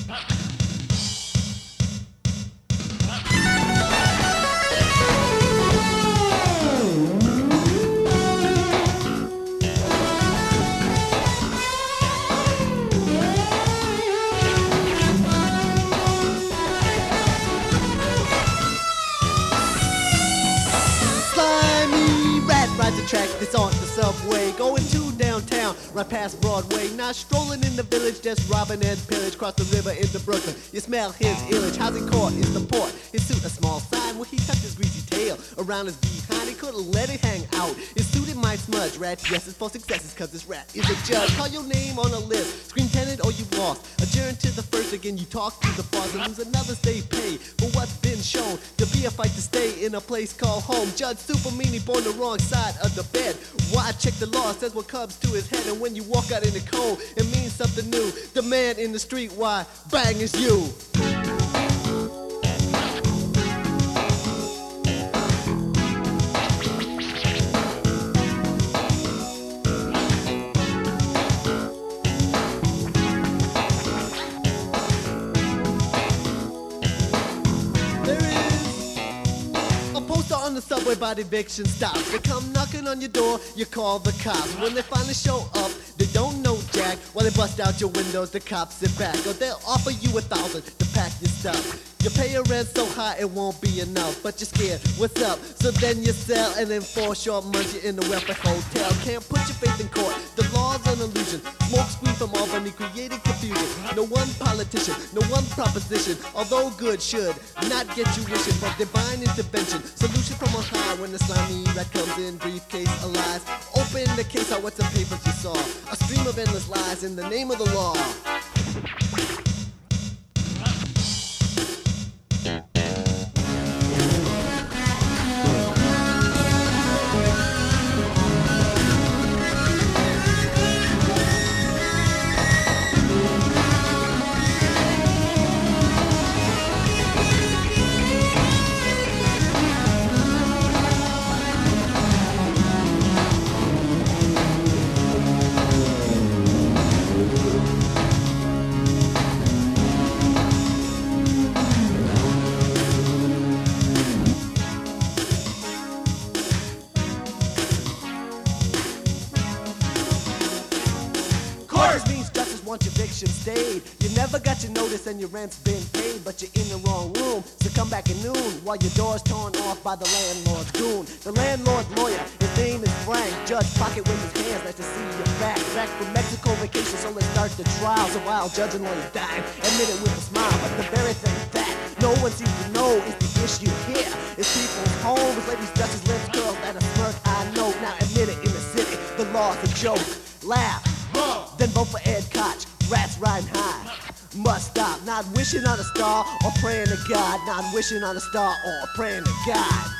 The track that's on the subway, going to downtown, right past Broadway. Now strolling in the village, just robbing and pillage. Cross the river into Brooklyn, you smell his illage. Housing court is the port, his suit a small sign where he tucked his greasy tail around his behind. He couldn't let it hang out, his suit it might smudge. Rat dresses for successes, cause this rat is a judge. Call your name on a list, scream tenant or you lost. Adjourn to the first again, you talk to the boss and lose another day pay for what's been shown to be a fight to stay in a place called home. Judge Super Meanie born the wrong side of the bed. Why check the law, says what comes to his head. And when you walk out in the cold, it means something new. The man in the street, why, bang is you. On the subway by the eviction stops, they come knocking on your door, you call the cops. When they finally show up, they don't know jack. While they bust out your windows, the cops sit back. Or they'll offer you $1,000 to pack your stuff. You pay your rent so high it won't be enough, but you're scared, what's up? So then you sell, and then for short months you're in the welfare hotel. Can't put your faith in court, the law's an illusion. Smoke screen from Albany creating confusion. No one politician, no one proposition, although good should not get you wishing for divine intervention. Solution from on high when the slimy rat comes in, briefcase of lies. Open the case out, what's the papers you saw? A stream of endless lies in the name of the law. Want your eviction stayed. You never got your notice and your rent's been paid, but you're in the wrong room, so come back at noon while your door's torn off by the landlord's goon. The landlord's lawyer, his name is Frank. Judge pocket with his hands, like to see you back from Mexico vacation, so let's start the trial. So while judge and lawyer dying, admit it with a smile, but the very thing that no one seems to know is the issue here. It's people's homes, ladies' dresses, lips curled at a smirk. I know, now admit it, in the city, the law's a joke. Laugh. Then vote for Ed Koch, rats riding high. Must stop, not wishing on a star or praying to God. Not wishing on a star or praying to God.